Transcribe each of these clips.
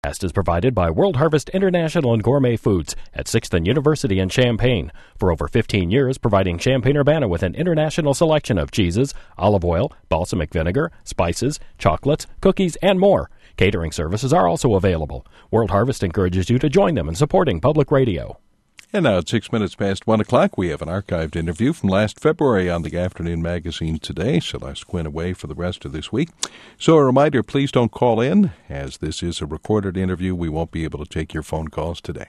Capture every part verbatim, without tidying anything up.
Podcast is provided by World Harvest International and Gourmet Foods at sixth and University in Champaign. For over fifteen years, providing Champaign-Urbana with an international selection of cheeses, olive oil, balsamic vinegar, spices, chocolates, cookies, and more. Catering services are also available. World Harvest encourages you to join them in supporting public radio. And now at six minutes past one o'clock, we have an archived interview from last February on the Afternoon Magazine Today. Celeste Quinn away for the rest of this week. So a reminder, please don't call in. As this is a recorded interview, we won't be able to take your phone calls today.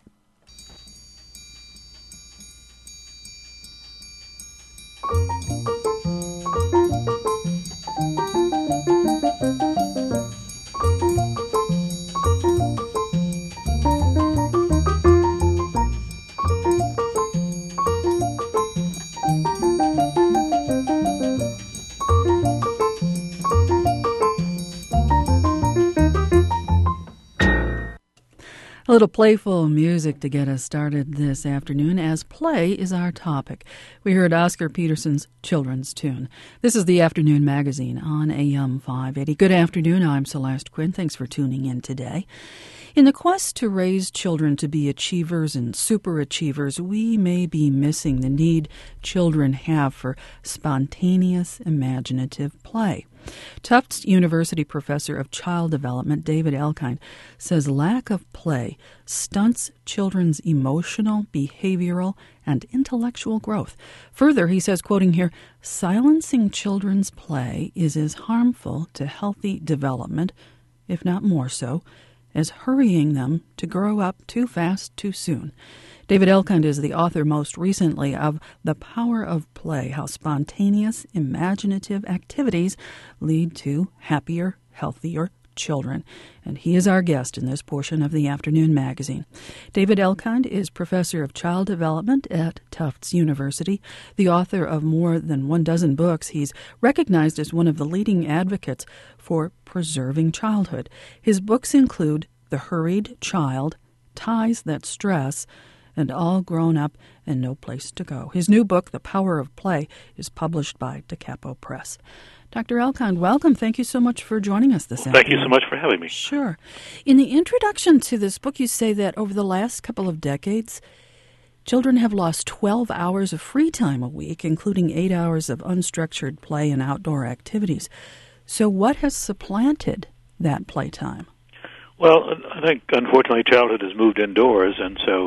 A little playful music to get us started this afternoon, as play is our topic. We heard Oscar Peterson's Children's Tune. This is the Afternoon Magazine on A M five eighty. Good afternoon, I'm Celeste Quinn. Thanks for tuning in today. In the quest to raise children to be achievers and superachievers, we may be missing the need children have for spontaneous, imaginative play. Tufts University professor of child development David Elkind says lack of play stunts children's emotional, behavioral, and intellectual growth. Further, he says, quoting here, silencing children's play is as harmful to healthy development, if not more so, as hurrying them to grow up too fast too soon. David Elkind is the author most recently of The Power of Play, How Spontaneous, Imaginative Activities Lead to Happier, Healthier Children. And he is our guest in this portion of the Afternoon Magazine. David Elkind is professor of child development at Tufts University, the author of more than one dozen books. He's recognized as one of the leading advocates for preserving childhood. His books include The Hurried Child, Ties That Stress, and All Grown Up and No Place to Go. His new book, The Power of Play, is published by Da Capo Press. Doctor Elkind, welcome. Thank you so much for joining us this well, afternoon. Thank you so much for having me. Sure. In the introduction to this book, you say that over the last couple of decades, children have lost twelve hours of free time a week, including eight hours of unstructured play and outdoor activities. So what has supplanted that playtime? Well, I think, unfortunately, childhood has moved indoors, and so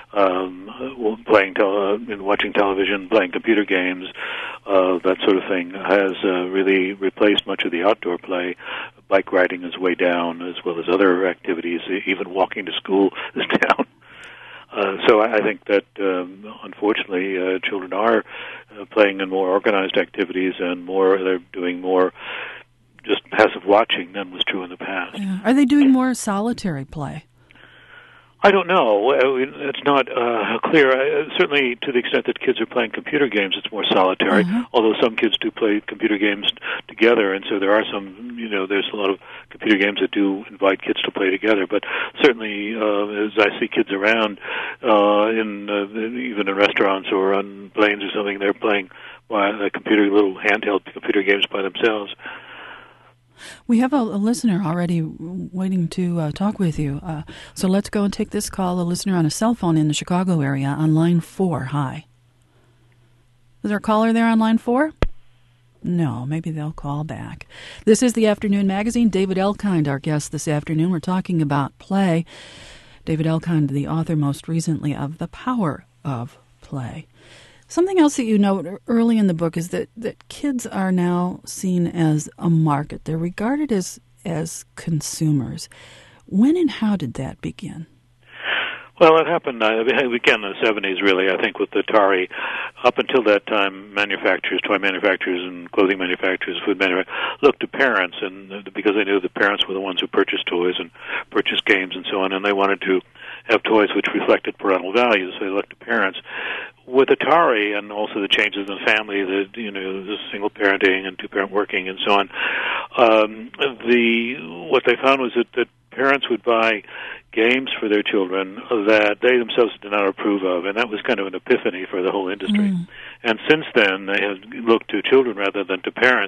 um, playing, tele- watching television, playing computer games, uh, that sort of thing has uh, really replaced much of the outdoor play. Bike riding is way down, as well as other activities. Even walking to school is down. Uh, so I think that, um, unfortunately, uh, children are uh, playing in more organized activities, and more they're doing more just passive watching than was true in the past. Yeah. Are they doing more solitary play? I don't know. It's not uh, clear. Uh, certainly, to the extent that kids are playing computer games, it's more solitary. Mm-hmm. Although some kids do play computer games together, and so there are some. You know, there's a lot of computer games that do invite kids to play together. But certainly, uh, as I see kids around, uh, in uh, even in restaurants or on planes or something, they're playing by uh, computer little handheld computer games by themselves. We have a, a listener already waiting to uh, talk with you. Uh, so let's go and take this call. A listener on a cell phone in the Chicago area on line four. Hi. Is there a caller there on line four? No, maybe they'll call back. This is the Afternoon Magazine. David Elkind, our guest this afternoon. We're talking about play. David Elkind, the author most recently of The Power of Play. Something else that you note early in the book is that, that kids are now seen as a market. They're regarded as as consumers. When and how did that begin? Well, it happened, uh, again, in the seventies, really, I think, with Atari. Up until that time, manufacturers, toy manufacturers and clothing manufacturers, food manufacturers, looked to parents, and uh, because they knew the parents were the ones who purchased toys and purchased games and so on, and they wanted to have toys which reflected parental values, so they looked to parents. With Atari and also the changes in the family, the you know the single parenting and two parent working and so on, um, the what they found was that, that parents would buy games for their children that they themselves did not approve of, and that was kind of an epiphany for the whole industry. Mm. And since then, they have looked to children rather than to parents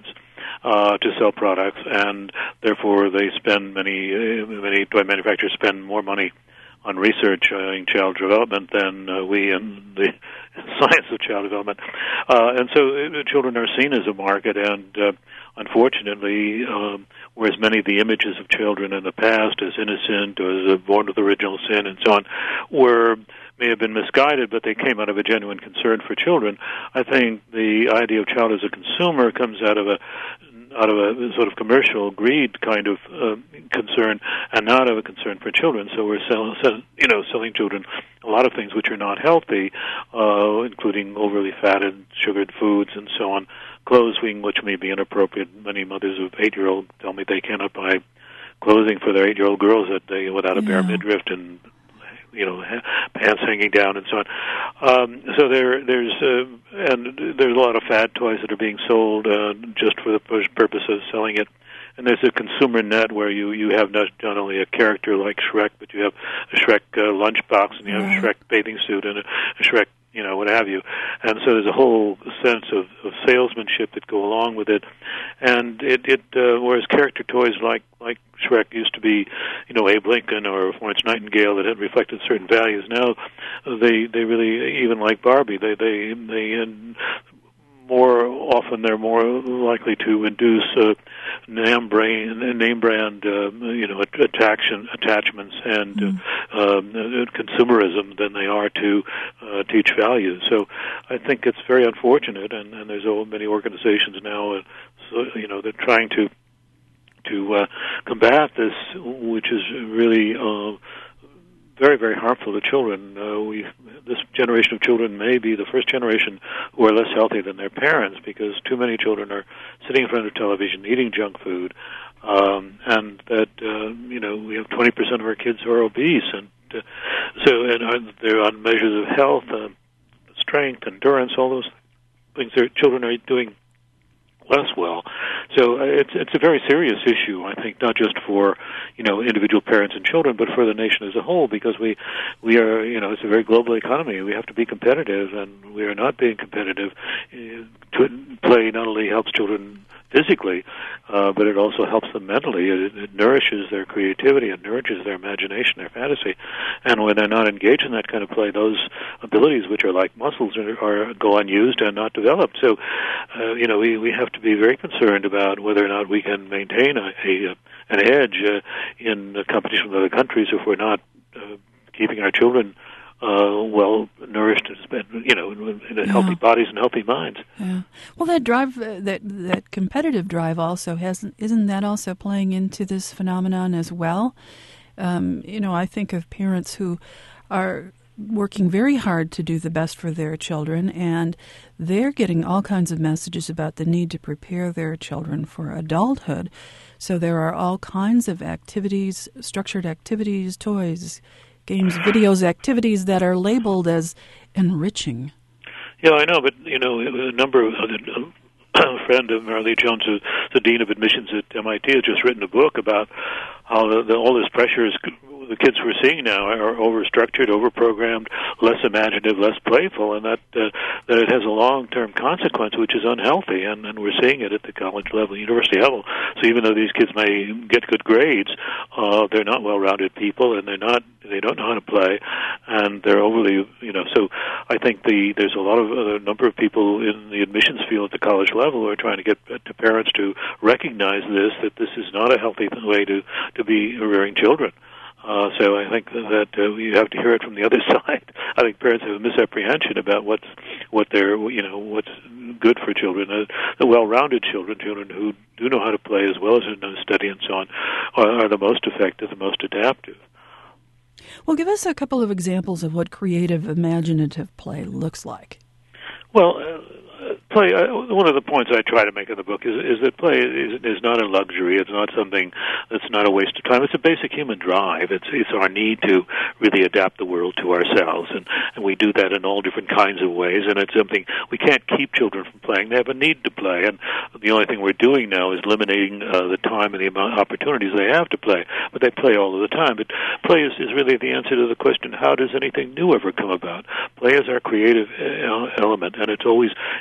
uh, to sell products, and therefore they spend many, uh, many toy manufacturers spend more money on research uh, in child development than uh, we in the science of child development. Uh, and so uh, children are seen as a market, and uh, unfortunately, um, whereas many of the images of children in the past as innocent or as born with original sin and so on were may have been misguided, but they came out of a genuine concern for children. I think the idea of child as a consumer comes out of a out of a sort of commercial greed kind of uh, concern, and not of a concern for children. So we're selling, sell, you know, selling children a lot of things which are not healthy, uh, including overly fatted, sugared foods, and so on. Clothing, which may be inappropriate. Many mothers of eight-year-olds tell me they cannot buy clothing for their eight-year-old girls that they without a bare Yeah. midriff and you know, pants hanging down and so on. Um, so there, there's uh, and there's a lot of fad toys that are being sold uh, just for the purpose of selling it. And there's a consumer net where you, you have not, not only a character like Shrek, but you have a Shrek uh, lunchbox, and you have Right. a Shrek bathing suit, and a, a Shrek, you know, what have you. And so there's a whole sense of, of salesmanship that go along with it. And it, it uh, whereas character toys like like Shrek used to be, you know, Abe Lincoln or Florence Nightingale that had reflected certain values. Now they they really, even like Barbie, they they they. Uh, more often they're more likely to induce uh, name brand, name brand, uh, you know, attraction, attachments and mm. uh, um, consumerism than they are to uh, teach values. So I think it's very unfortunate, and, and there's so many organizations now, uh, so, you know, they're trying to to uh, combat this, which is really uh, very, very harmful to children. Uh, we, this generation of children may be the first generation who are less healthy than their parents, because too many children are sitting in front of television eating junk food, um, and that uh, you know we have twenty percent of our kids who are obese, and uh, so and are, they're on measures of health, uh, strength, endurance, all those things. Their children are doing less well. So uh, it's it's a very serious issue, I think, not just for, you know, individual parents and children, but for the nation as a whole, because we we are, you know, it's a very global economy. We have to be competitive, and we are not being competitive. Uh, to play not only helps children physically, uh, but it also helps them mentally. It, it nourishes their creativity, it nourishes their imagination, their fantasy. And when they're not engaged in that kind of play, those abilities, which are like muscles, are, are go unused and not developed. So, uh, you know, we, we have to be very concerned about whether or not we can maintain a, a an edge uh, in competition with other countries if we're not uh, keeping our children Uh, well nourished, you know, in yeah. healthy bodies and healthy minds. Yeah. Well, that drive, uh, that that competitive drive, also hasn't. Isn't that also playing into this phenomenon as well? Um, you know, I think of parents who are working very hard to do the best for their children, and they're getting all kinds of messages about the need to prepare their children for adulthood. So there are all kinds of activities, structured activities, toys, games, videos, activities that are labeled as enriching. Yeah, I know, but, you know, a number of, a friend of Marilee Jones, who's the Dean of Admissions at M I T, has just written a book about how the, the, all this pressure is, the kids we're seeing now are overstructured, overprogrammed, less imaginative, less playful, and that uh, that it has a long-term consequence which is unhealthy, and, and we're seeing it at the college level, university level. So even though these kids may get good grades, uh, they're not well-rounded people, and they're not they don't know how to play, and they're overly, you know. So I think the there's a lot of a number of people in the admissions field at the college level who are trying to get to parents to recognize this, that this is not a healthy way to to be rearing children. Uh, so I think that uh, you have to hear it from the other side. I think parents have a misapprehension about what's what they're, you know, what's good for children. Uh, the well-rounded children, children who do know how to play as well as know to study and so on, are, are the most effective, the most adaptive. Well, give us a couple of examples of what creative, imaginative play looks like. Well, uh, play. Uh, one of the points I try to make in the book is, is that play is, is not a luxury. It's not something that's not a waste of time. It's a basic human drive. It's it's our need to really adapt the world to ourselves, and, and we do that in all different kinds of ways. And it's something we can't keep children from playing. They have a need to play, and the only thing we're doing now is limiting uh, the time and the amount of opportunities they have to play. But they play all of the time. But play is, is really the answer to the question: how does anything new ever come about? Play is our creative element, and it's always involved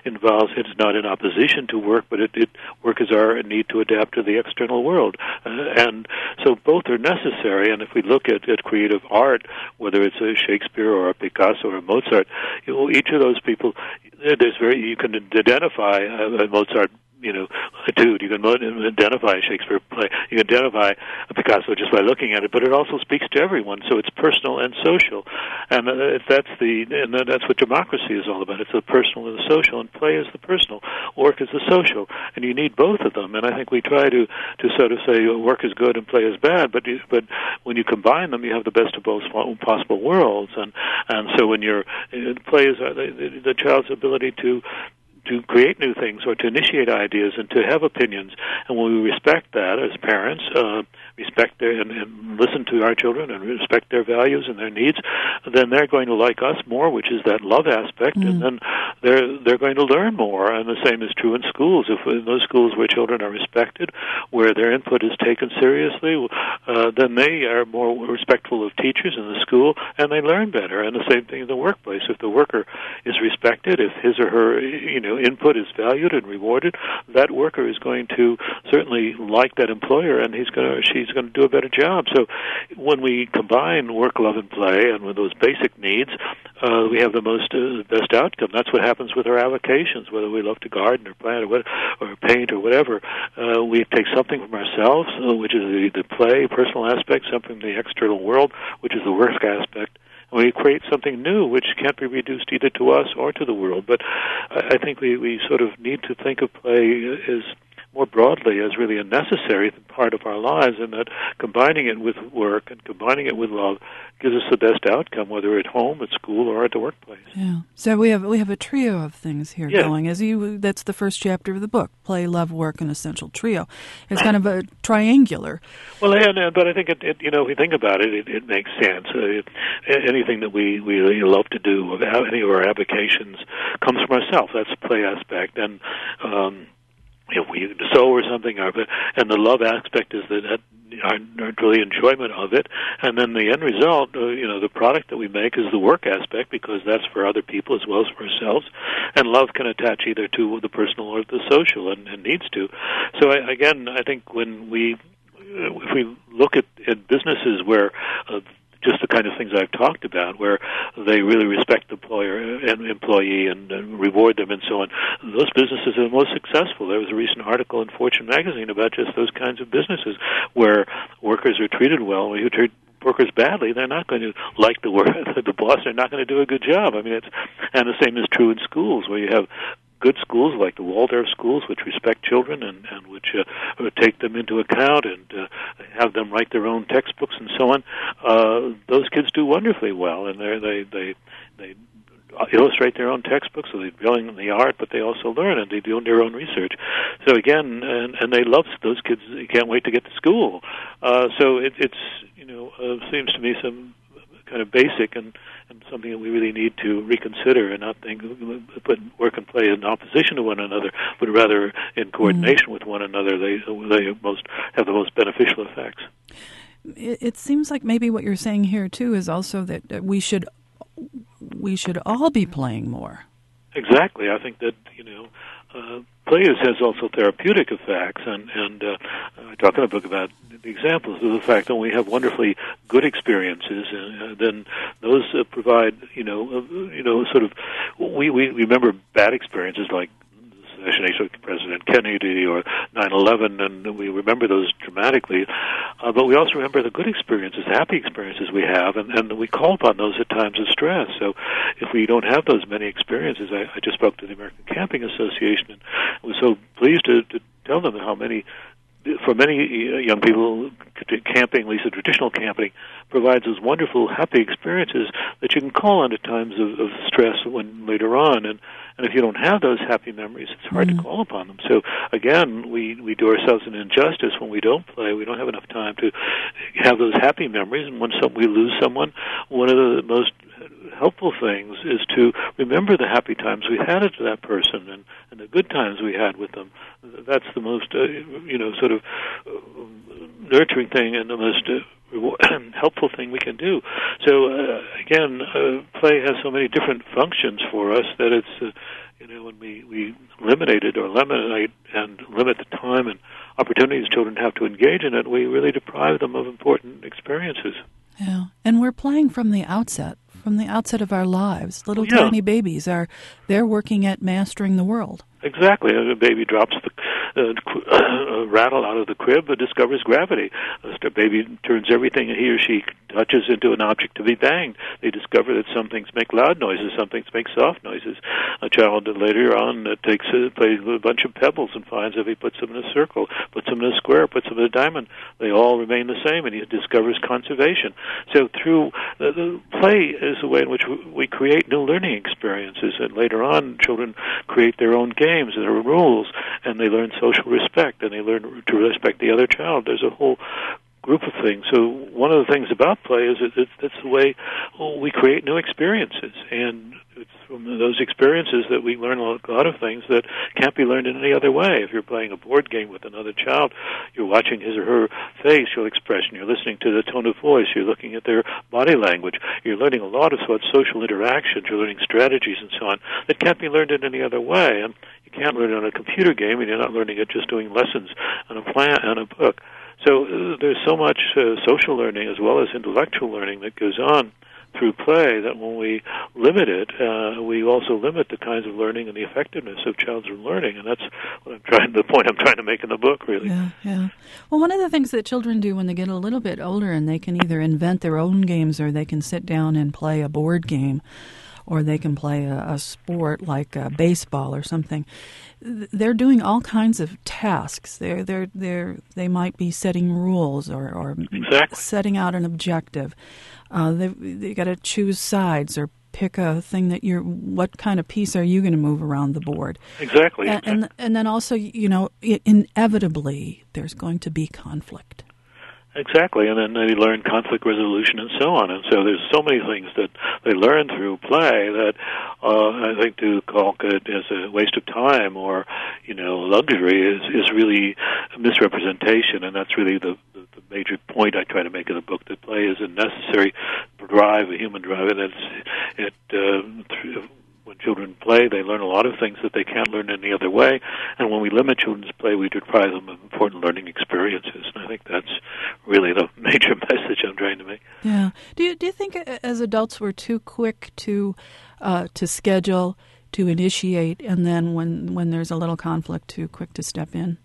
also it's not in opposition to work, but it, it work is our need to adapt to the external world, uh, and so both are necessary. And if we look at, at creative art, whether it's a Shakespeare or a Picasso or a Mozart, you know, each of those people, there's very you can identify a, a Mozart, you know, etude. You can identify a Shakespeare play. You can identify a Picasso just by looking at it, but it also speaks to everyone, so it's personal and social. And if that's the, and that's what democracy is all about. It's the personal and the social, and play is the personal, work is the social, and you need both of them. And I think we try to, to sort of say work is good and play is bad, but you, but when you combine them, you have the best of both possible worlds. And and so when you're, play is the, the child's ability to to create new things or to initiate ideas and to have opinions. And when we respect that as parents, uh, respect their, and, and listen to our children and respect their values and their needs, then they're going to like us more, which is that love aspect, mm. and then they're they're going to learn more. And the same is true in schools. If in those schools where children are respected, where their input is taken seriously, uh, then they are more respectful of teachers in the school, and they learn better. And the same thing in the workplace. If the worker is respected, if his or her, you know, input is valued and rewarded, that worker is going to certainly like that employer, and he's going to, she's going to do a better job. So when we combine work, love, and play, and with those basic needs, uh, we have the most uh, best outcome. That's what happens with our avocations, whether we love to garden or plant or, what, or paint or whatever. Uh, we take something from ourselves, uh, which is the, the play, personal aspect, something from the external world, which is the work aspect, and we create something new which can't be reduced either to us or to the world. But I think we, we sort of need to think of play as more broadly as really a necessary part of our lives, and that combining it with work and combining it with love gives us the best outcome, whether at home, at school, or at the workplace. Yeah. So we have we have a trio of things here yeah. going. As you, that's the first chapter of the book: play, love, work, an essential trio. It's kind of a triangular. Well, and, but I think it, it, you know, if we think about it, it, it makes sense. Uh, it, anything that we we really love to do, any of our avocations, comes from ourselves. That's the play aspect, and um, if we sew or something, and the love aspect is that our, our really enjoyment of it, and then the end result, uh, you know, the product that we make is the work aspect, because that's for other people as well as for ourselves, and love can attach either to the personal or the social, and, and needs to. So I, again, I think when we, if we look at, at businesses where uh, just the kind of things I've talked about, where they really respect the employer and employee and, and reward them and so on, those businesses are the most successful. There was a recent article in Fortune magazine about just those kinds of businesses where workers are treated well. When you treat workers badly, they're not going to like the work, the boss. They're not going to do a good job. I mean, it's, and the same is true in schools, where you have good schools like the Waldorf schools, which respect children and, and which uh, take them into account and uh, have them write their own textbooks and so on. Uh, those kids do wonderfully well, and they they they they illustrate their own textbooks, so they're brilliant in the art, but they also learn and they do their own research. So again, and, and they love those kids. They can't wait to get to school. Uh, so it, it's you know uh, seems to me some kind of basic and, and something that we really need to reconsider and not think, put work and play in opposition to one another, but rather in coordination mm. with one another. They they most have the most beneficial effects. It, it seems like maybe what you're saying here too is also that we should we should all be playing more. Exactly. I think that you know. Uh, play has also therapeutic effects, and, and uh, I talk in a book about the examples of the fact that when we have wonderfully good experiences, uh, then those uh, provide, you know, uh, you know, sort of, we, we remember bad experiences like the assassination of President Kennedy or nine eleven, and we remember those dramatically, uh, but we also remember the good experiences, happy experiences we have, and, and we call upon those at times of stress. So if we don't have those many experiences, I, I just spoke to the American Camping Association and was so pleased to, to tell them how many, for many young people, camping, at least the traditional camping, provides those wonderful, happy experiences that you can call on at times of, of stress when later on. And, and if you don't have those happy memories, it's hard mm-hmm. to call upon them. So, again, we, we do ourselves an injustice when we don't play. We don't have enough time to have those happy memories. And when some, we lose someone, one of the most helpful things is to remember the happy times we had with that person and, and the good times we had with them. That's the most, uh, you know, sort of uh, nurturing thing and the most uh, helpful thing we can do. So uh, again, uh, play has so many different functions for us that it's uh, you know when we we eliminate it or eliminate and limit the time and opportunities children have to engage in it, we really deprive them of important experiences. Yeah, and we're playing from the outset, from the outset of our lives. Little yeah. tiny babies are they're working at mastering the world. Exactly. A baby drops the uh, uh, rattle out of the crib and discovers gravity. A baby turns everything he or she touches into an object to be banged. They discover that some things make loud noises, some things make soft noises. A child later on uh, takes a, plays with a bunch of pebbles and finds if he puts them in a circle, puts them in a square, puts them in a diamond, they all remain the same, and he discovers conservation. So through the, the play is a way in which we create new learning experiences, and later on children create their own games. There are rules, and they learn social respect, and they learn to respect the other child. There's a whole group of things. So one of the things about play is that it's, it's the way we create new experiences, and it's from those experiences that we learn a lot of things that can't be learned in any other way. If you're playing a board game with another child, you're watching his or her facial expression, you're listening to the tone of voice, you're looking at their body language, you're learning a lot of sort of social interactions, you're learning strategies and so on that can't be learned in any other way. And you can't learn it on a computer game, and you're not learning it just doing lessons on a plan on a book. So uh, there's so much uh, social learning as well as intellectual learning that goes on through play that when we limit it, uh, we also limit the kinds of learning and the effectiveness of children's learning, and that's what I'm trying. The point I'm trying to make in the book, really. Yeah, yeah. Well, one of the things that children do when they get a little bit older, and they can either invent their own games or they can sit down and play a board game, or they can play a, a sport like uh, baseball or something. They're doing all kinds of tasks. They're they're they're they might be setting rules or, or exactly. setting out an objective. Uh, they they got to choose sides or pick a thing that you're. What kind of piece are you going to move around the board? Exactly. And, and and then also, you know, inevitably there's going to be conflict. Exactly, and then they learn conflict resolution and so on. And so there's so many things that they learn through play that uh, I think to call it as a waste of time or, you know, luxury is, is really a misrepresentation, and that's really the, the, the major point I try to make in the book, that play is a necessary drive, a human drive, and it's, it, uh, through, when children play, they learn a lot of things that they can't learn any other way. And when we limit children's play, we deprive them of important learning experiences. And I think that's really the major message I'm trying to make. Yeah. Do you do you think as adults we're too quick to uh, to schedule, to initiate, and then when when there's a little conflict, too quick to step in?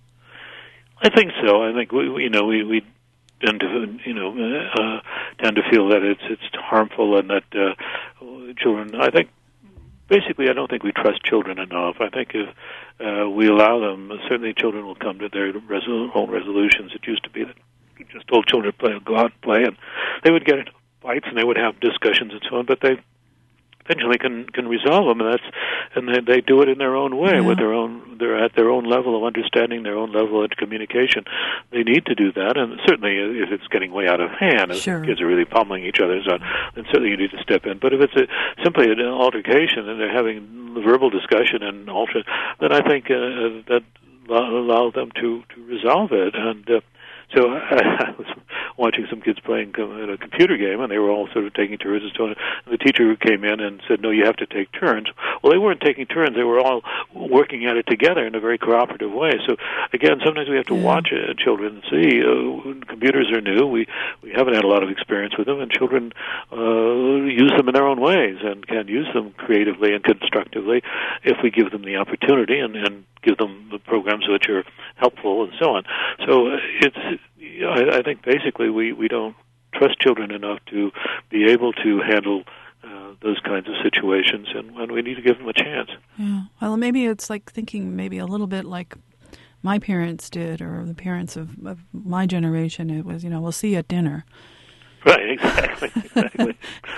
I think so. I think we, we you know we we tend to you know uh, tend to feel that it's it's harmful and that uh, children. I think. Basically, I don't think we trust children enough. I think if uh, we allow them, certainly children will come to their resol- own resolutions. It used to be that you just told children to play, go out and play, and they would get into fights and they would have discussions and so on, but they eventually can can resolve them, and that's and they, they do it in their own way, yeah. with their own they're at their own level of understanding, their own level of communication. They need to do that, and certainly if it's getting way out of hand, sure. if kids are really pummeling each other, so then certainly you need to step in. But if it's a, simply an altercation and they're having verbal discussion and alter, then I think uh, that allow them to to resolve it. And uh, so I, I was watching some kids playing a computer game, and they were all sort of taking turns and so on. And the teacher came in and said, no, you have to take turns. Well, they weren't taking turns. They were all working at it together in a very cooperative way. So, again, sometimes we have to yeah. watch uh, children and see. Uh, computers are new. We, we haven't had a lot of experience with them, and children uh, use them in their own ways and can use them creatively and constructively if we give them the opportunity and, and give them the programs which are helpful and so on. So uh, it's I, I think basically we, we don't trust children enough to be able to handle uh, those kinds of situations, and, and we need to give them a chance. Yeah. Well, maybe it's like thinking maybe a little bit like my parents did, or the parents of, of my generation. It was, you know, we'll see you at dinner. Right, exactly, exactly.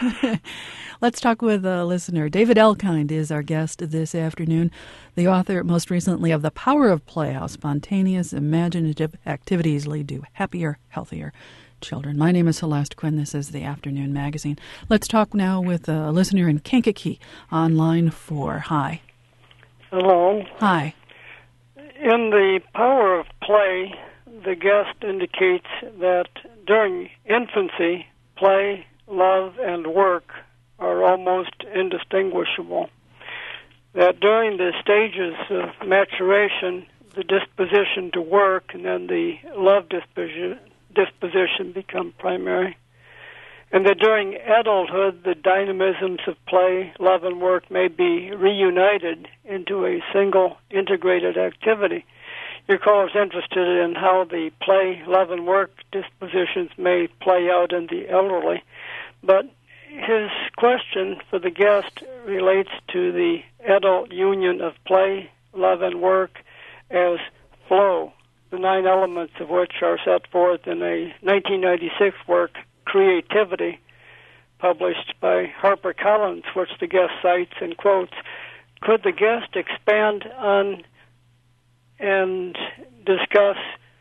Let's talk with a listener. David Elkind is our guest this afternoon, the author most recently of The Power of Play, How Spontaneous, Imaginative Activities Lead to Happier, Healthier Children. My name is Celeste Quinn. This is the Afternoon Magazine. Let's talk now with a listener in Kankakee on line four. Hi. Hello. Hi. In The Power of Play, the guest indicates that during infancy, play, love, and work are almost indistinguishable. That during the stages of maturation, the disposition to work and then the love disposition, disposition become primary. And that during adulthood, the dynamisms of play, love, and work may be reunited into a single integrated activity. Your caller is interested in how the play, love, and work dispositions may play out in the elderly. But his question for the guest relates to the adult union of play, love, and work as flow, the nine elements of which are set forth in a nineteen ninety-six work, Creativity, published by HarperCollins, which the guest cites and quotes. Could the guest expand on and discuss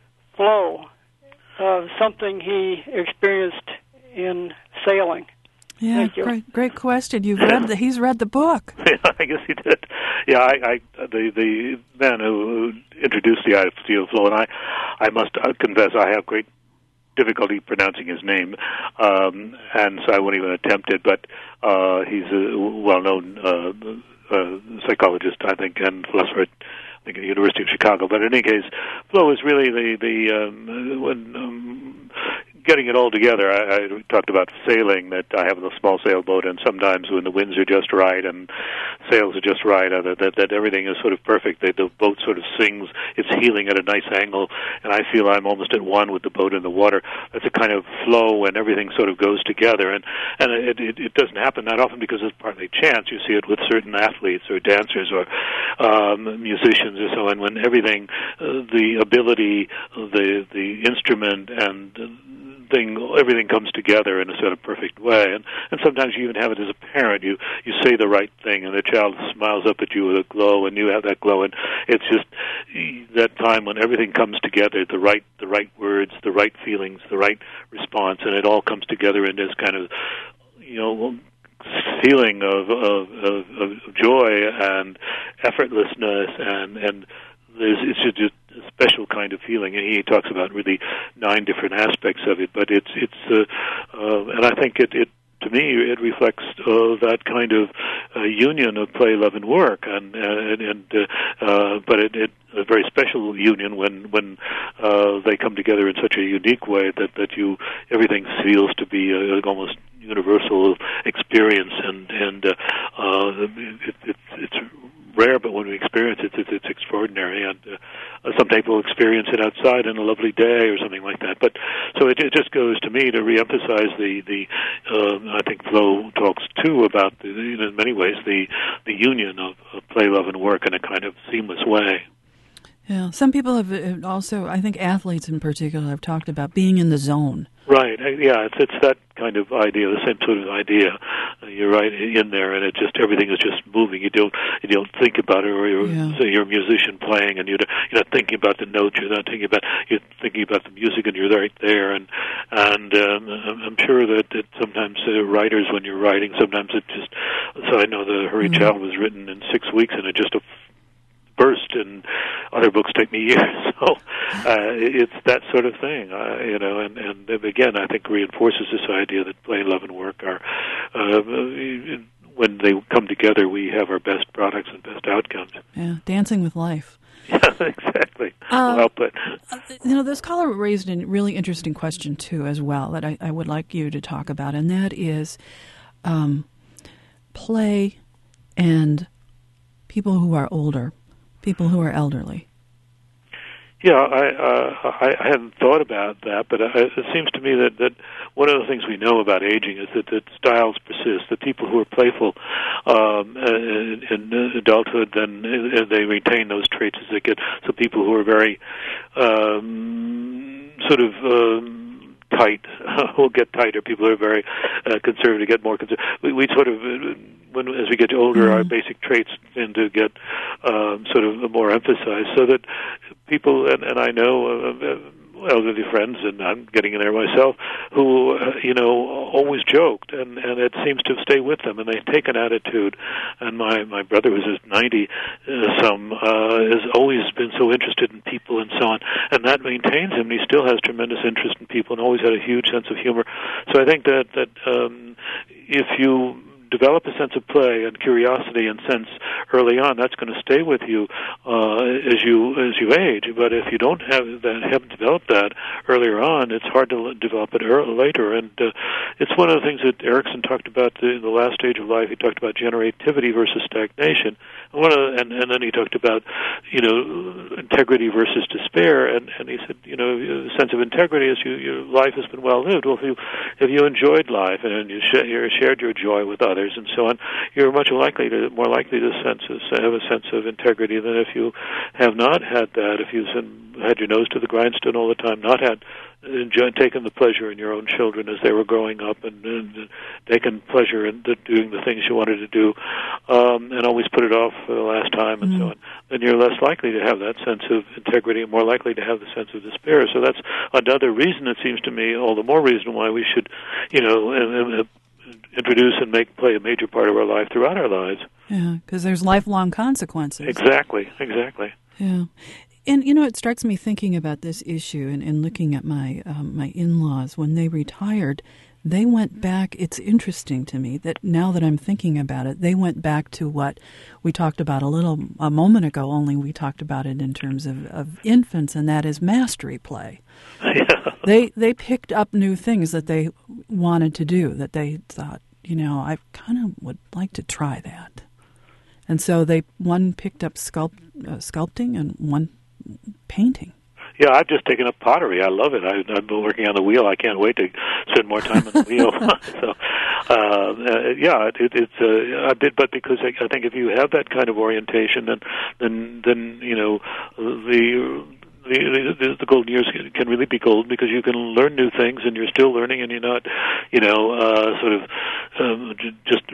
flow, uh, something he experienced in sailing? Yeah, Thank you. Great, great question. You've read the, he's read the book. Yeah, I guess he did. Yeah, I, I the the man who, who introduced the idea of flow, and I, I must confess, I have great difficulty pronouncing his name, um, and so I won't even attempt it. But uh, he's a well-known uh, uh, psychologist, I think, and philosopher. I think at the University of Chicago. But in any case, flow is really the the um, when. Um, getting it all together. I, I talked about sailing, that I have a small sailboat, and sometimes when the winds are just right and sails are just right, uh, that, that everything is sort of perfect. The, the boat sort of sings, it's heeling at a nice angle, and I feel I'm almost at one with the boat and the water. That's a kind of flow when everything sort of goes together, and, and it, it, it doesn't happen that often because it's partly chance. You see it with certain athletes or dancers or um, musicians or so on, when everything, uh, the ability, the, the instrument, and uh, Thing, everything comes together in a sort of perfect way, and and sometimes you even have it as a parent. You you say the right thing, and the child smiles up at you with a glow, and you have that glow, and it's just that time when everything comes together, the right the right words, the right feelings, the right response, and it all comes together in this kind of, you know, feeling of of, of, of joy and effortlessness, and and there's it's just a special kind of feeling, and he talks about really nine different aspects of it. But it's it's uh, uh, and I think it, it to me it reflects uh, that kind of uh, union of play, love, and work, and and, and uh, uh, but it, it a very special union when when uh, they come together in such a unique way that that you everything feels to be a, almost universal experience, and and uh, uh, it, it, it's rare, but when we experience it, it's, it's extraordinary. And uh, some people experience it outside on a lovely day or something like that. But so it, it just goes to me to reemphasize the the. Uh, I think flow talks too about the, in many ways the the union of, of play, love, and work in a kind of seamless way. Yeah, some people have also, I think athletes in particular, have talked about being in the zone. Right. Yeah, it's it's that kind of idea, the same sort of idea. Uh, you're right in there, and it just everything is just moving. You don't you don't think about it, or you're, yeah. say you're a musician playing, and you're you're not thinking about the notes. You're not thinking about you're thinking about the music, and you're right there. And and um, I'm sure that, that sometimes uh, writers, when you're writing, sometimes it just. So I know the Hurry mm-hmm. Child was written in six weeks, and it just. A, burst, and other books take me years. So uh, it's that sort of thing, uh, you know. And, and again, I think reinforces this idea that play, love, and work are uh, when they come together, we have our best products and best outcomes. Yeah, dancing with life. Yeah, exactly. Uh, well put. You know, this caller raised a really interesting question too, as well, that I, I would like you to talk about, and that is um, play and people who are older. People who are elderly. Yeah, I, uh, I I hadn't thought about that, but it seems to me that, that one of the things we know about aging is that, that styles persist. The people who are playful um, in, in adulthood, then they retain those traits as they get. So people who are very um, sort of um, tight will get tighter. People who are very uh, conservative get more conservative. We, we sort of... Uh, When, as we get older, mm-hmm. our basic traits tend to get um, sort of more emphasized, so that people, and, and I know uh, elderly friends, and I'm getting in there myself, who, uh, you know, always joked, and, and it seems to stay with them, and they take an attitude. And my, my brother, who's ninety, uh, some, uh, has always been so interested in people and so on, and that maintains him. He still has tremendous interest in people and always had a huge sense of humor. So I think that, that um, if you develop a sense of play and curiosity and sense early on, that's going to stay with you uh, as you as you age. But if you don't have that, haven't developed that earlier on, it's hard to develop it early, later. And uh, it's one of the things that Erickson talked about in the last stage of life. He talked about generativity versus stagnation. And one of the, and, and then he talked about, you know, integrity versus despair. And, and he said, you know, a sense of integrity is you, your life has been well lived. Well, if you if you enjoyed life and you, sh- you shared your joy with others and so on, you're much likely to more likely to sense have a sense of integrity than if you have not had that. If you've had your nose to the grindstone all the time, not had enjoy, taken the pleasure in your own children as they were growing up, and, and taken pleasure in the, doing the things you wanted to do, um, and always put it off for the last time, and mm-hmm. so on, then you're less likely to have that sense of integrity and more likely to have the sense of despair. So that's another reason, it seems to me, all the more reason why we should, you know, and, and, introduce and make play a major part of our life throughout our lives. Yeah, because there's lifelong consequences. Exactly, exactly. Yeah. And, you know, it strikes me thinking about this issue and, and looking at my um, my in-laws. When they retired, they went back. It's interesting to me that now that I'm thinking about it, they went back to what we talked about a little a moment ago, only we talked about it in terms of, of infants, and that is mastery play. Yeah. They they picked up new things that they wanted to do, that they thought, you know, I kind of would like to try that. And so they one picked up sculpt, uh, sculpting and one painting. Yeah, I've just taken up pottery. I love it. I, I've been working on the wheel. I can't wait to spend more time on the wheel. so, uh, uh, yeah, it, it's uh, I did, but because I, I think if you have that kind of orientation, then then then you know the. The, the, the golden years can really be golden because you can learn new things and you're still learning and you're not, you know, uh, sort of um, j- just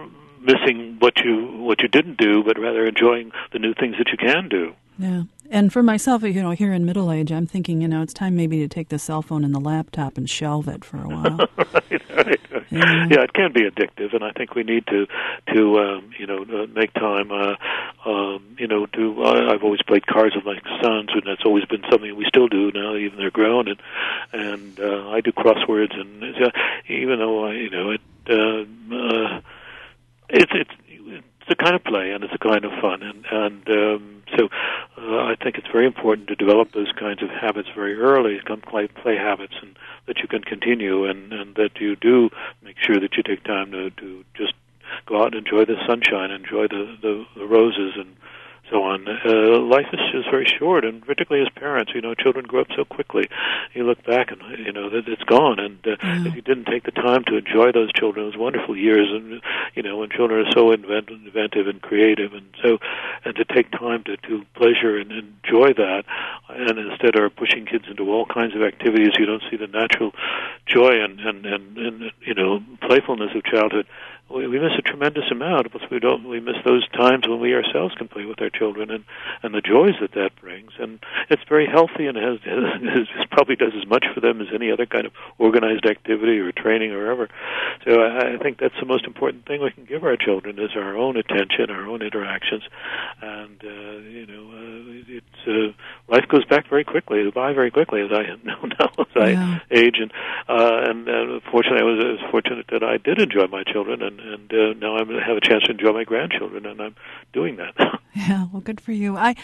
missing what you what you didn't do, but rather enjoying the new things that you can do. Yeah. And for myself, you know, here in middle age, I'm thinking, you know, it's time maybe to take the cell phone and the laptop and shelve it for a while. right, right. Yeah. yeah, it can be addictive, and I think we need to, to um, you know, uh, make time. Uh, um, you know, to uh, I've always played cards with my sons, and that's always been something we still do now, even they're grown. And and uh, I do crosswords, and uh, even though I, you know, it, uh, uh, it's it's. It's a kind of play, and it's a kind of fun, and and um, so uh, I think it's very important to develop those kinds of habits very early, play play habits, and that you can continue, and, and that you do make sure that you take time to, to just go out and enjoy the sunshine, enjoy the, the, the roses, and so on. Uh, life is just very short, and particularly as parents, you know, children grow up so quickly. You look back and, you know, that it's gone, and uh, yeah. if you didn't take the time to enjoy those children, those wonderful years, and, you know, when children are so invent- inventive and creative, and so, and to take time to, to pleasure and enjoy that, and instead are pushing kids into all kinds of activities, you don't see the natural joy and, and, and, and you know, playfulness of childhood. We, we miss a tremendous amount because we don't. We miss those times when we ourselves can play with our children and, and the joys that that brings. And it's very healthy and has, has probably does as much for them as any other kind of organized activity or training or ever. So I, I think that's the most important thing we can give our children is our own attention, our own interactions, and uh, you know, uh, it's uh, life goes back very quickly, by very quickly as I know now as I yeah. age. And uh, and uh, fortunately, I was, I was fortunate that I did enjoy my children and. And uh, now I have a chance to enjoy my grandchildren, and I'm doing that. Yeah, well, good for you. I,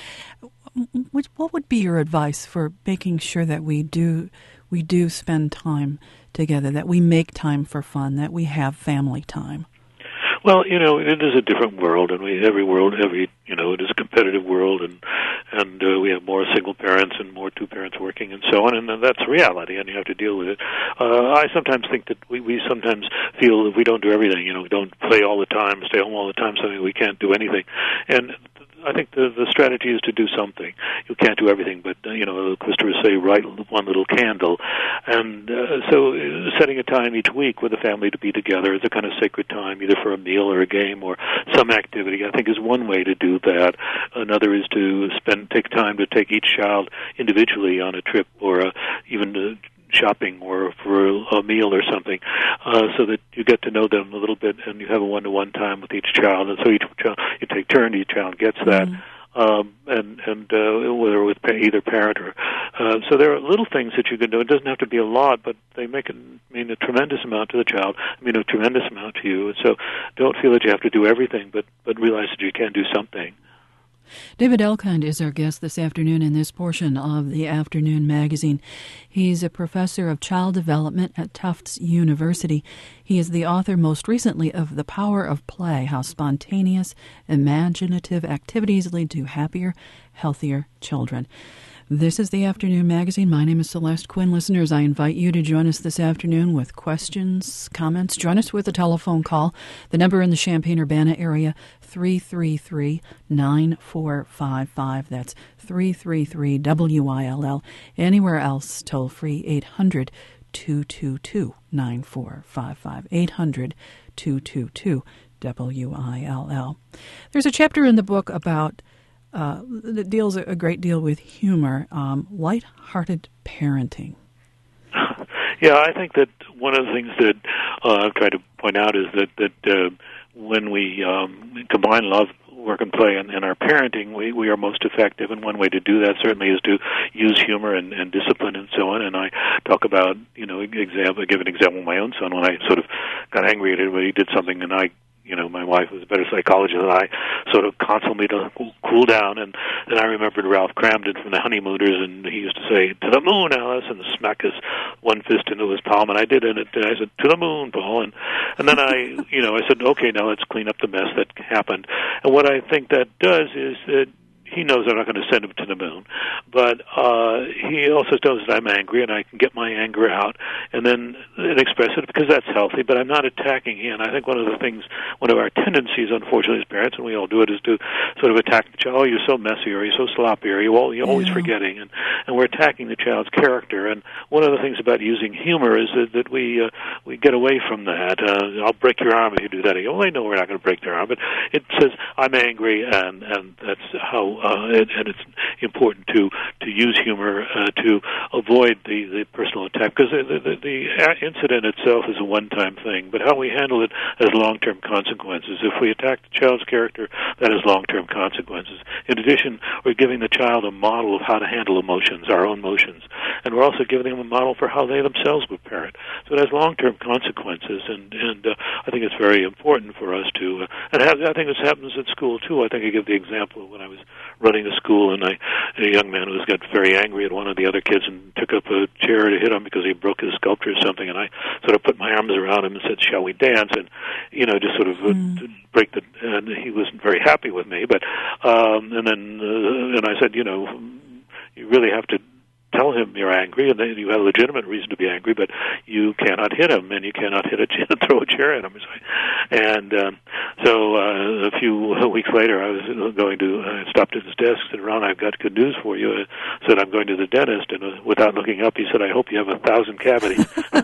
what would be your advice for making sure that we do we do spend time together, that we make time for fun, that we have family time? Well, you know, it is a different world, and we every world, every you know, it is a competitive world, and and uh, we have more single parents and more two parents working, and so on, and that's reality, and you have to deal with it. Uh, I sometimes think that we we sometimes feel if we don't do everything, you know, we don't play all the time, stay home all the time, something we can't do anything, and I think the the strategy is to do something. You can't do everything, but uh, you know, Christopher say, write one little candle, and uh, so uh, setting a time each week with the family to be together is a kind of sacred time, either for a meal or a game or some activity. I think is one way to do that. Another is to spend take time to take each child individually on a trip or a, even to shopping or for a meal or something, uh, so that you get to know them a little bit and you have a one-to-one time with each child. And so each child, you take turn, each child gets that. Mm-hmm. Um, and and uh, whether with pa- either parent or uh, so there are little things that you can do. It doesn't have to be a lot, but they make it mean a tremendous amount to the child. I mean a tremendous amount to you. And so don't feel that you have to do everything, but but realize that you can do something. David Elkind is our guest this afternoon in this portion of the Afternoon Magazine. He's a professor of child development at Tufts University. He is the author most recently of The Power of Play, How Spontaneous, Imaginative Activities Lead to Happier, Healthier Children. This is the Afternoon Magazine. My name is Celeste Quinn. Listeners, I invite you to join us this afternoon with questions, comments. Join us with a telephone call. The number in the Champaign-Urbana area, three three three, nine four five five. That's three three three W I L L. Anywhere else, toll free, eight hundred, two two two, nine four five five. eight hundred, two two two, W I L L. There's a chapter in the book about Uh, that deals a great deal with humor, um, light-hearted parenting. Yeah, I think that one of the things that uh, I've tried to point out is that that uh, when we um, combine love, work, and play in, in our parenting, we, we are most effective. And one way to do that certainly is to use humor and, and discipline and so on. And I talk about, you know, example, give an example of my own son when I sort of got angry at him when he did something, and I. You know, my wife was a better psychologist than I, sort of counseled me to cool down. And then I remembered Ralph Cramden from the Honeymooners, and he used to say, "To the moon, Alice," and smack his one fist into his palm. And I did it, and I said, "To the moon, Paul." And, and then I, you know, I said, "Okay, now let's clean up the mess that happened." And what I think that does is that he knows I'm not going to send him to the moon, but uh, he also knows that I'm angry and I can get my anger out and then and express it because that's healthy, but I'm not attacking him. And I think one of the things, one of our tendencies, unfortunately, as parents, and we all do it, is to sort of attack the child. Oh, you're so messy, or you're so sloppy, or you're, all, you're always yeah. forgetting. And, and we're attacking the child's character. And one of the things about using humor is that, that we uh, we get away from that. Uh, I'll break your arm if you do that. Well, they know we're not going to break their arm, but it says, I'm angry, and, and that's how Uh, and, and it's important to, to use humor uh, to avoid the, the personal attack, because the, the, the incident itself is a one-time thing, but how we handle it has long-term consequences. If we attack the child's character, that has long-term consequences. In addition, we're giving the child a model of how to handle emotions, our own emotions, and we're also giving them a model for how they themselves would parent. So it has long-term consequences, and, and uh, I think it's very important for us to, uh, and have, I think this happens at school, too. I think I give the example of when I was running a school, and I, a young man was got very angry at one of the other kids and took up a chair to hit him because he broke his sculpture or something, and I sort of put my arms around him and said, "Shall we dance?" And, you know, just sort of mm. uh, break the, and he wasn't very happy with me, but, um, and then, uh, and I said, you know, you really have to tell him you're angry, and then you have a legitimate reason to be angry, but you cannot hit him, and you cannot hit a throw a chair at him. And um, so uh, a few weeks later, I was going to uh, stopped at his desk and said, "Ron, I've got good news for you." I said, "I'm going to the dentist," and uh, without looking up, he said, "I hope you have a thousand cavities."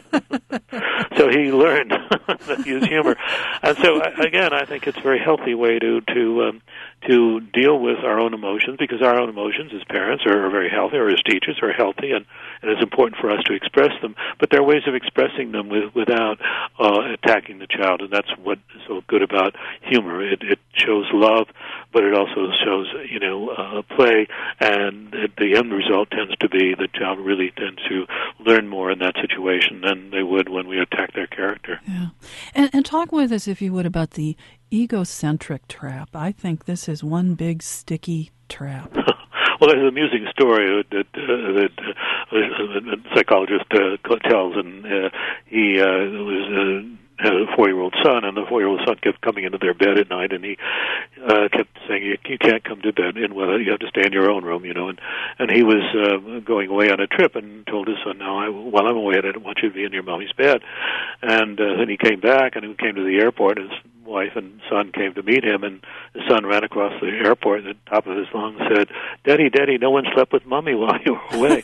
So he learned to use humor, and so again, I think it's a very healthy way to to um, to deal with our own emotions, because our own emotions as parents are very healthy, or as teachers are healthy, and, and it's important for us to express them. But there are ways of expressing them with, without uh, attacking the child, and that's what is so good about humor. It, it shows love, but it also shows, you know, uh, play, and the end result tends to be the child really tends to learn more in that situation than they would when we attack their character. Yeah, and, and talk with us, if you would, about the egocentric trap. I think this is one big sticky trap. Well, there's an amusing story that, uh, that uh, a psychologist uh, tells, and uh, he uh, was uh, had a four-year-old son, and the four-year-old son kept coming into their bed at night, and he uh, kept saying, you, you can't come to bed in with it, you have to stay in your own room, you know, and, and he was uh, going away on a trip and told his son, no, I, while I'm away, I don't want you to be in your mommy's bed. And uh, then he came back, and he came to the airport, and his wife and son came to meet him, and his son ran across the airport at the top of his lungs and said, "Daddy, Daddy, no one slept with Mommy while you were away."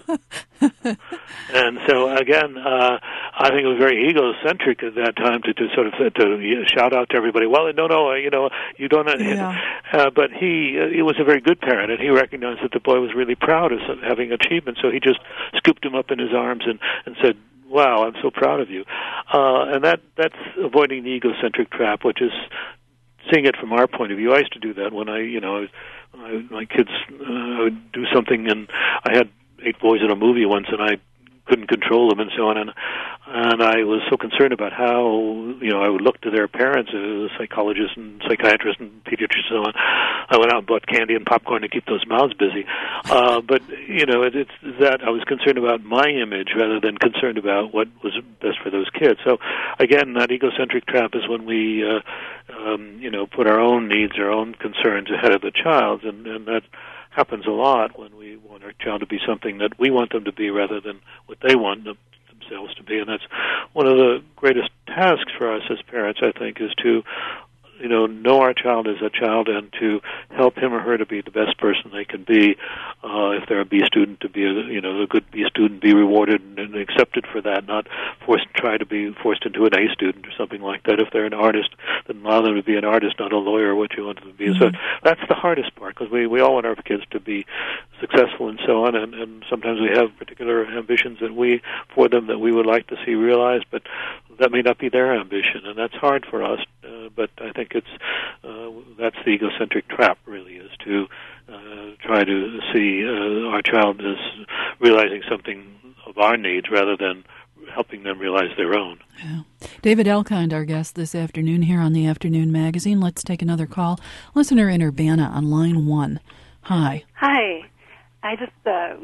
And so, again, uh, I think it was very egocentric at that time to, to sort of to you know, shout out to everybody, well, no, no, you know, you don't... Yeah. Uh, but he, uh, he was a very good parent, and he recognized that the boy was really proud of having achievement, so he just scooped him up in his arms and, and said, "Wow, I'm so proud of you." Uh, and that that's avoiding the egocentric trap, which is seeing it from our point of view. I used to do that when I, you know, I, my kids uh, would do something, and I had eight boys in a movie once, and I couldn't control them and so on, and and I was so concerned about how, you know, I would look to their parents, uh, psychologists and psychiatrists and pediatricians and so on. I went out and bought candy and popcorn to keep those mouths busy. Uh, but, you know, it, it's that I was concerned about my image rather than concerned about what was best for those kids. So, again, that egocentric trap is when we, uh, um, you know, put our own needs, our own concerns ahead of the child's, and, and that happens a lot when we want our child to be something that we want them to be rather than what they want them, themselves to be. And that's one of the greatest tasks for us as parents, I think, is to, you know, know our child as a child and to help him or her to be the best person they can be. Uh, if they're a B student, to be a, you know, a good B student, be rewarded and, and accepted for that, not forced try to be forced into an A student or something like that. If they're an artist, then allow them to be an artist, not a lawyer, what you want them to be. Mm-hmm. So that's the hardest part, because we, we all want our kids to be successful and so on, and, and sometimes we have particular ambitions that we, for them, that we would like to see realized, but that may not be their ambition, and that's hard for us, uh, but I think it's uh, that's the egocentric trap, really, is to uh, try to see uh, our child as realizing something of our needs rather than helping them realize their own. Yeah. David Elkind, our guest this afternoon here on the Afternoon Magazine. Let's take another call. Listener in Urbana on line one. Hi. Hi. I just uh,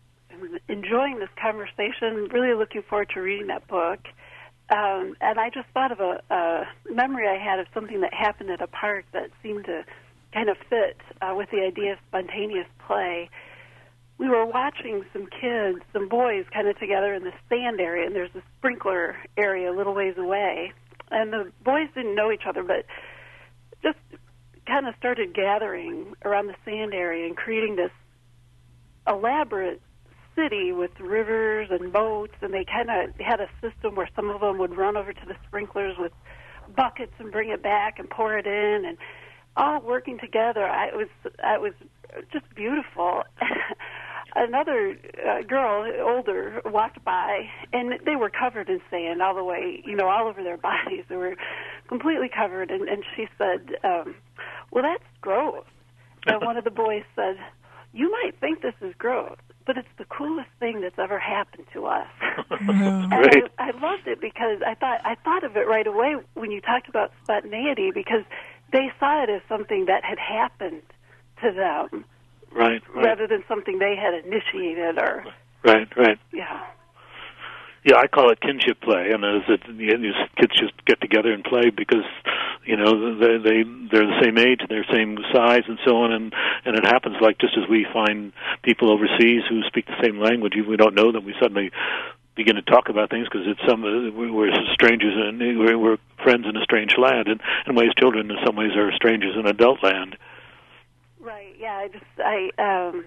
am enjoying this conversation, really looking forward to reading that book. Um, and I just thought of a, a memory I had of something that happened at a park that seemed to kind of fit uh, with the idea of spontaneous play. We were watching some kids, some boys, kind of together in the sand area, and there's a sprinkler area a little ways away. And the boys didn't know each other, but just kind of started gathering around the sand area and creating this elaborate city with rivers and boats, and they kind of had a system where some of them would run over to the sprinklers with buckets and bring it back and pour it in, and all working together. I, it was it was just beautiful. Another uh, girl, older, walked by, and they were covered in sand all the way, you know, all over their bodies. They were completely covered, and, and she said, um, well, that's gross. And one of the boys said, you might think this is gross, but it's the coolest thing that's ever happened to us. And I, I loved it because I thought I thought of it right away when you talked about spontaneity, because they saw it as something that had happened to them, right, right. rather than something they had initiated or. Right, right. Yeah. Yeah, I call it kinship play, and as it, these kids just get together and play because, you know, they they they're the same age, they're the same size, and so on, and and it happens like just as we find people overseas who speak the same language, even if we don't know them, we suddenly begin to talk about things because it's some we're strangers and we're, we're friends in a strange land, and in ways, children in some ways are strangers in adult land. Right. Yeah. I just I um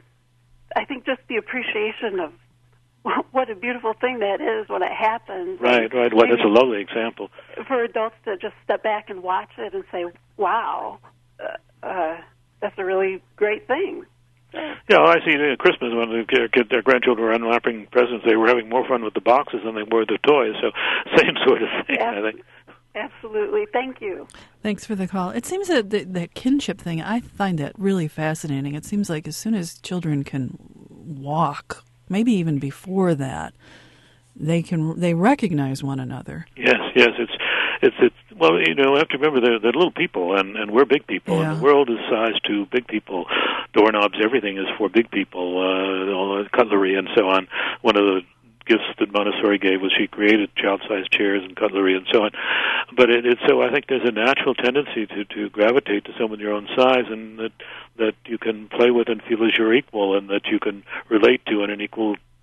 I think just the appreciation of what a beautiful thing that is when it happens. Right, and right. Well, that's a lovely example. For adults to just step back and watch it and say, wow, uh, uh, that's a really great thing. Yeah, well, I see at Christmas when the kids, their grandchildren were unwrapping presents, they were having more fun with the boxes than they were with the toys. So same sort of thing, Absolutely. I think. Absolutely. Thank you. Thanks for the call. It seems that the, that kinship thing, I find that really fascinating. It seems like as soon as children can walk, maybe even before that, they can they recognize one another. Yes, yes, it's it's it's well, you know, we have to remember they're, they're little people, and, and we're big people, Yeah. and the world is sized to big people. Doorknobs, everything is for big people, uh, all the cutlery and so on. One of the gifts that Montessori gave was she created child-sized chairs and cutlery and so on. But it, it's so I think there's a natural tendency to, to gravitate to someone your own size, and that that you can play with and feel as your equal, and that you can relate to in an equal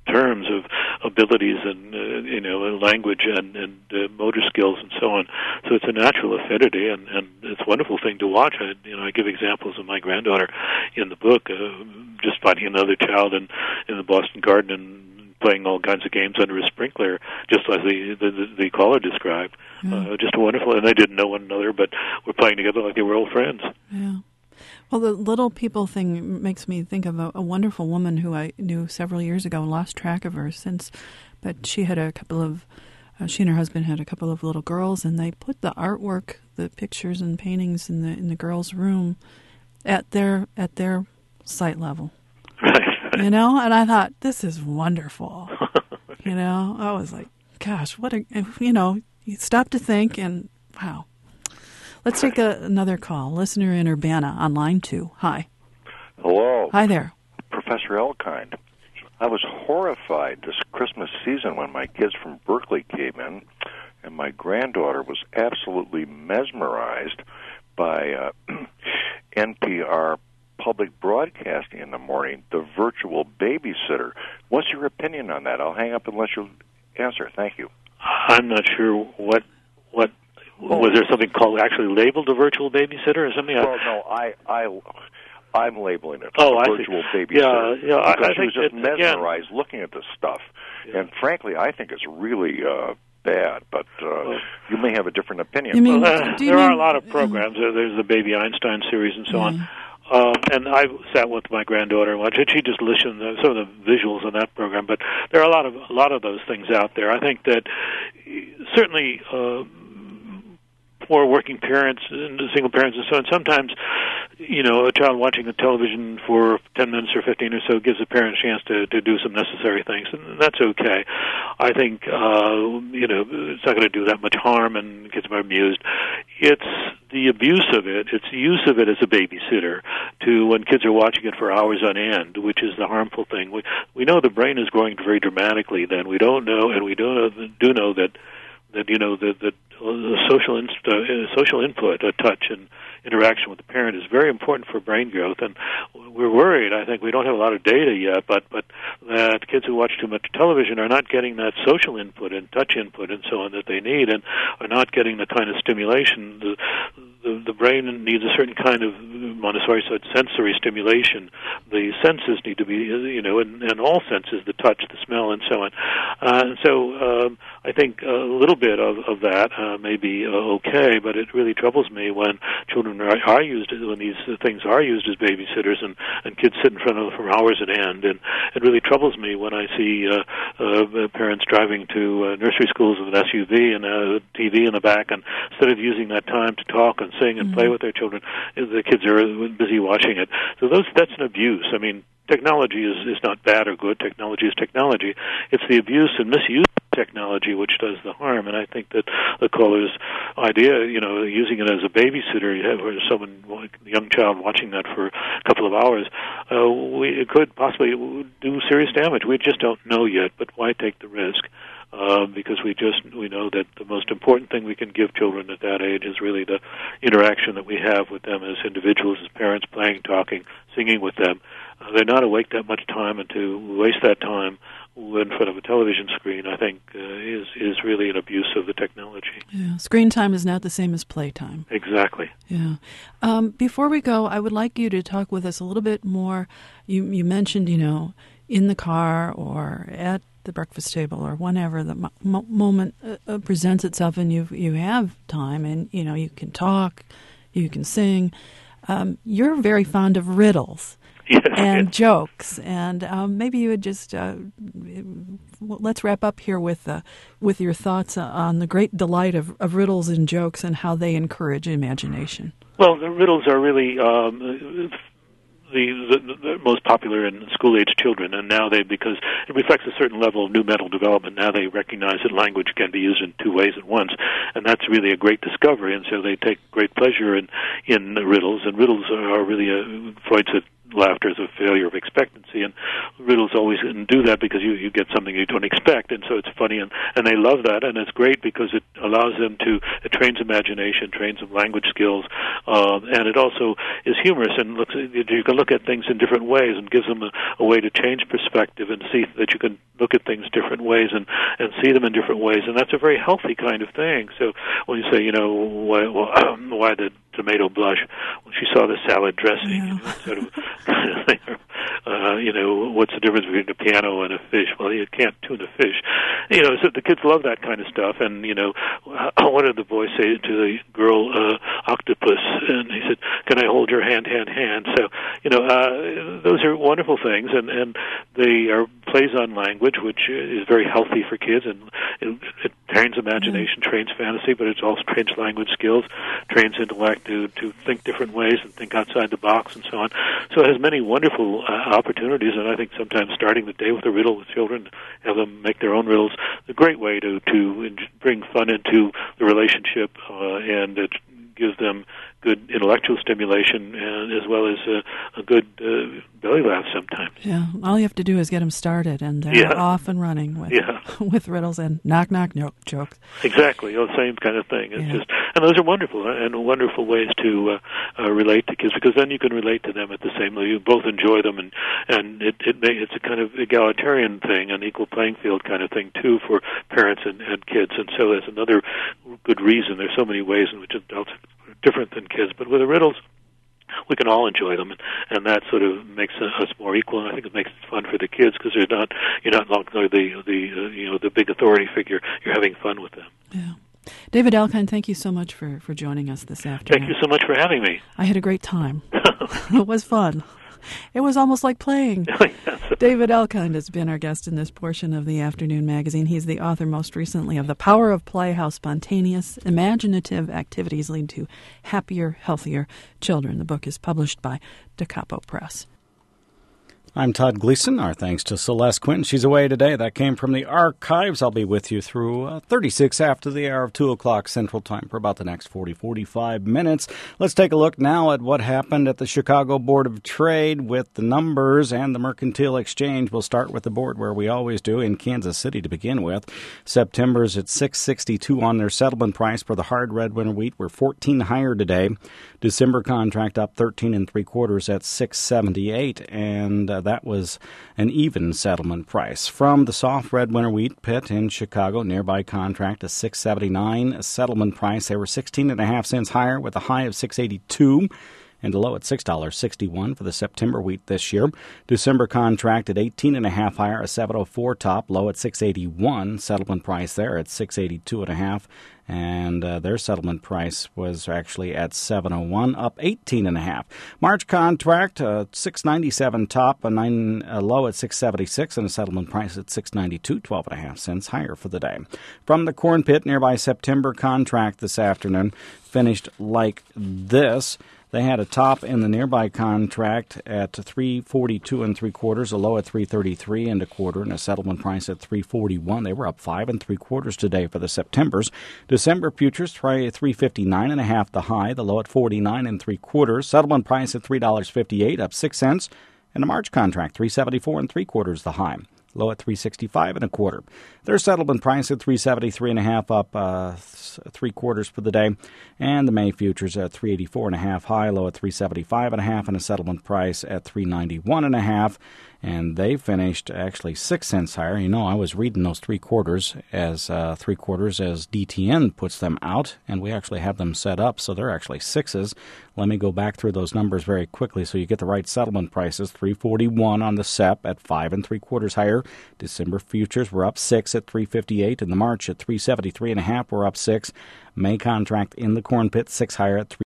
terms of abilities and, uh, you know, language and, and uh, motor skills and so on. So it's a natural affinity, and, and it's a wonderful thing to watch. I, you know, I give examples of my granddaughter in the book, uh, just finding another child in, in the Boston Garden and playing all kinds of games under a sprinkler, just as the the, the caller described. Mm. Uh, just a wonderful, and they didn't know one another, but were playing together like they were old friends. Yeah. Well, the little people thing makes me think of a, a wonderful woman who I knew several years ago, lost track of her since, but she had a couple of, uh, she and her husband had a couple of little girls, and they put the artwork, the pictures and paintings in the in the girls' room at their at their sight level. Right. You know, and I thought, this is wonderful. You know, I was like, gosh, what a, you know, you stop to think, and wow. Let's take a, another call. Listener in Urbana on line two. Hi. Hello. Hi there. Professor Elkind. I was horrified this Christmas season when my kids from Berkeley came in, and my granddaughter was absolutely mesmerized by uh, N P R public broadcasting in the morning, The Virtual Babysitter. What's your opinion on that? I'll hang up and let you answer. Thank you. I'm not sure what what oh. was there something called actually labeled a virtual babysitter or something? Well, no, I I I'm labeling it oh, a I virtual see. babysitter. Yeah, yeah. Because I, I she was just it, mesmerized again, looking at this stuff, yeah. and frankly, I think it's really uh, bad. But uh, well, you may have a different opinion. You mean, well, uh, do you there mean, are a lot of programs. Uh, There's the Baby Einstein series and so yeah. on. Um, and I sat with my granddaughter and watched it. She just listened to some of the visuals on that program. But there are a lot of a lot of those things out there. I think that certainly uh, for working parents and single parents and so on, sometimes, you know, a child watching the television for ten minutes or fifteen or so gives the parent a chance to, to do some necessary things, and that's okay. I think, uh, you know, it's not going to do that much harm, and kids are amused. It's the abuse of it, it's the use of it as a babysitter to when kids are watching it for hours on end, which is the harmful thing. We, we know the brain is growing very dramatically then. We don't know, and we don't know, do know that that you know that the, the social inst- uh, social input, uh, touch and interaction with the parent is very important for brain growth, and we're worried. I think we don't have a lot of data yet, but but that kids who watch too much television are not getting that social input and touch input and so on that they need, and are not getting the kind of stimulation. The the, the brain needs a certain kind of, Montessori said, sensory stimulation. The senses need to be, you know, and, and all senses, the touch, the smell, and so on. Uh, and so um, I think a little bit of, of that uh, may be uh, okay, but it really troubles me when children are, are used, when these things are used as babysitters, and, and kids sit in front of them for hours at end. And it really troubles me when I see uh, uh, parents driving to uh, nursery schools with an S U V and a T V in the back, and instead of using that time to talk and sing and mm-hmm. play with their children, the kids are busy watching it. So those that's an abuse. I mean, technology is, is not bad or good. Technology is technology. It's the abuse and misuse of technology which does the harm. And I think that the caller's idea, you know, using it as a babysitter, you have or someone, like a young child, watching that for a couple of hours, uh, we, it could possibly do serious damage. We just don't know yet, but why take the risk? Uh, because we just we know that the most important thing we can give children at that age is really the interaction that we have with them as individuals, as parents, playing, talking, singing with them. Uh, they're not awake that much time, and to waste that time in front of a television screen, I think, uh, is is really an abuse of the technology. Yeah, screen time is not the same as playtime. Exactly. Yeah. Um, before we go, I would like you to talk with us a little bit more. You you mentioned, you know, in the car or at the breakfast table or whenever the mo- moment uh, presents itself, and you you have time, and you know you can talk, you can sing. Um, you're very fond of riddles yes, and yes. jokes, and um, maybe you would just uh, let's wrap up here with uh, with your thoughts on the great delight of, of riddles and jokes and how they encourage imagination. Well, the riddles are really Um, The, the, the most popular in school-age children, and now they, because it reflects a certain level of new mental development, now they recognize that language can be used in two ways at once, and that's really a great discovery, and so they take great pleasure in, in riddles, and riddles are really, a, Freud said, laughter is a failure of expectancy, and riddles always do that because you, you get something you don't expect, and so it's funny, and, and they love that, and it's great because it allows them to, it trains imagination, trains them language skills, uh, and it also is humorous, and looks, you can look at things in different ways, and gives them a, a way to change perspective and see that you can look at things different ways and, and see them in different ways, and that's a very healthy kind of thing. So when you say, you know, why, well, why did tomato blush when she saw the salad dressing, Yeah. you know, sort of kind of thing. Uh, you know, what's the difference between a piano and a fish? Well, you can't tune a fish. You know, so the kids love that kind of stuff. And, you know, what did the boy say to the girl uh, octopus? And he said, can I hold your hand, hand, hand? So, you know, uh, those are wonderful things. And, and they are plays on language, which is very healthy for kids. And it, it trains imagination, mm-hmm. trains fantasy, but it also trains language skills, trains intellect to, to think different ways and think outside the box and so on. So it has many wonderful uh, opportunities, and I think sometimes starting the day with a riddle with children, have them make their own riddles, is a great way to, to bring fun into the relationship, uh, and it gives them good intellectual stimulation and as well as a, a good uh, belly laugh sometimes. Yeah, all you have to do is get them started, and they're yeah. off and running with yeah. with riddles and knock knock no- jokes. Exactly, the same kind of thing. It's yeah. just, and those are wonderful and wonderful ways to uh, uh, relate to kids, because then you can relate to them at the same level. You both enjoy them, and and it, it may, it's a kind of egalitarian thing, an equal playing field kind of thing too for parents and, and kids. And so that's another good reason. There's so many ways in which adults are different than kids, but with the riddles, we can all enjoy them, and, and that sort of makes us more equal. And I think it makes it fun for the kids because they're not you're not longer the the uh, you know the big authority figure. You're having fun with them. Yeah. David Elkind, thank you so much for, for joining us this afternoon. Thank you so much for having me. I had a great time. It was fun. It was almost like playing. Yes. David Elkind has been our guest in this portion of the Afternoon Magazine. He's the author most recently of The Power of Play, How Spontaneous, Imaginative Activities Lead to Happier, Healthier Children. The book is published by Da Capo Press. I'm Todd Gleason. Our thanks to Celeste Quinn. She's away today. That came from the archives. I'll be with you through uh, thirty-six after the hour of two o'clock Central Time for about the next forty, forty-five minutes. Let's take a look now at what happened at the Chicago Board of Trade with the numbers and the Mercantile Exchange. We'll start with the board where we always do in Kansas City to begin with. September's at six sixty-two on their settlement price for the hard red winter wheat. We're fourteen higher today. December contract up thirteen and three quarters at six seventy-eight, and uh, that was an even settlement price. From the soft red winter wheat pit in Chicago, nearby contract a six seventy-nine a settlement price. They were sixteen and a half cents higher with a high of six eighty-two. And a low at six dollars and sixty-one cents for the September wheat this year. December contract at eighteen and a half higher, a seven oh four top, low at six eighty-one. Settlement price there at six eighty-two and a half, and uh, their settlement price was actually at seven oh one, up eighteen and a half. March contract uh, six ninety-seven top, a nine a low at six seventy-six, and a settlement price at six ninety-two, twelve and a half cents higher for the day. From the corn pit, nearby September contract this afternoon finished like this. They had a top in the nearby contract at three forty-two and three quarters, a low at three thirty-three and a quarter, and a settlement price at three forty-one. They were up five and three quarters today for the Septembers. December futures try three fifty-nine and a half the high, the low at forty-nine and three quarters. Settlement price at three dollars and fifty-eight cents, up six cents, and a March contract three seventy-four and three quarters the high. Low at three sixty-five and a quarter. Their settlement price at three seventy-three and a half, up uh, three quarters for the day, and the May futures at three eighty-four and a half high, low at three seventy-five and a half, and a settlement price at three ninety-one and a half. And they finished actually six cents higher. You know, I was reading those three quarters as uh, three quarters as D T N puts them out, and we actually have them set up, so they're actually sixes. Let me go back through those numbers very quickly so you get the right settlement prices. three forty-one on the S E P at five and three quarters higher. December futures were up six at three fifty-eight, and the March at three seventy-three and a half were up six. May contract in the corn pit six higher at three